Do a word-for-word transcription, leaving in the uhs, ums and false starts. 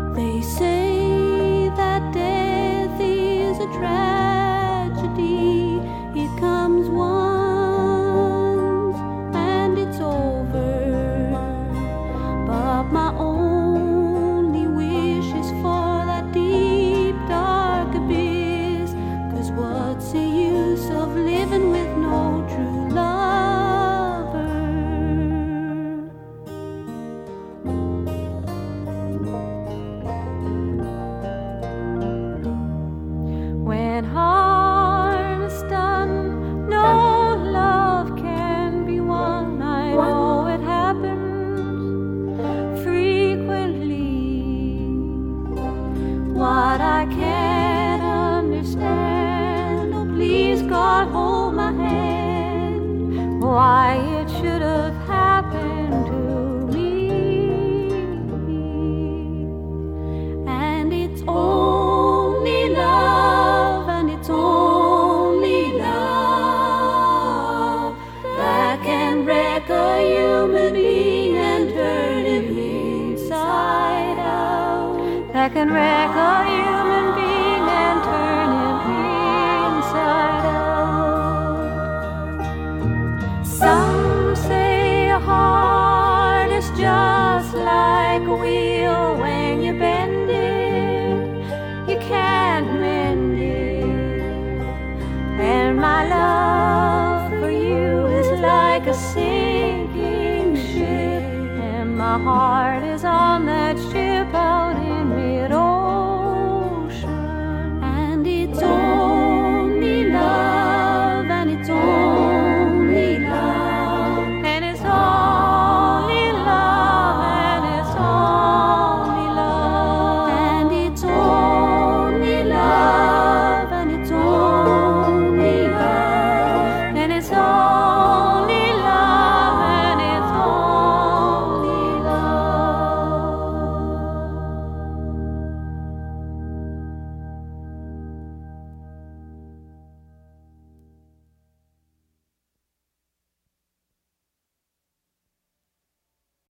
They say that death is a tragedy. It comes once and it's over. But my only wish is for that deep, dark abyss. 'Cause what's the use of living with no true lover? When harm is done, no love can be won. I know it happens frequently. What I can't understand, oh please God, hold my hand. Why it should have happened to me. And it's only love, and it's only love that can wreck a human being and turn him inside out. That can wreck a human being and turn him inside out. Some say a heart is just like a wheel. When you bend it, you can't mend it. And my love for you is like a sinking ship, and my heart is on that ship.